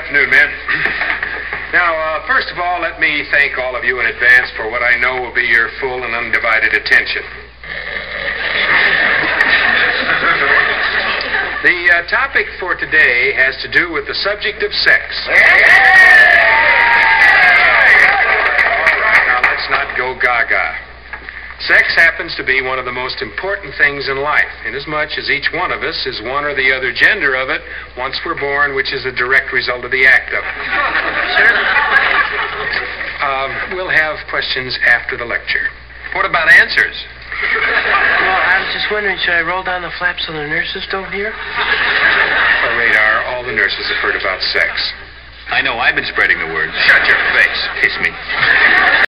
afternoon, men. Now, first of all, let me thank all of you in advance for what I know will be your full and undivided attention. The topic for today has to do with the subject of sex. All right, now let's not go gaga. Sex happens to be one of the most important things in life, inasmuch as each one of us is one or the other gender of it once we're born, which is a direct result of the act of it. Sir? We'll have questions after the lecture. What about answers? Well, I was just wondering, should I roll down the flaps so the nurses don't hear? Well, Radar, all the nurses have heard about sex. I know, I've been spreading the word. Shut your face. Kiss me.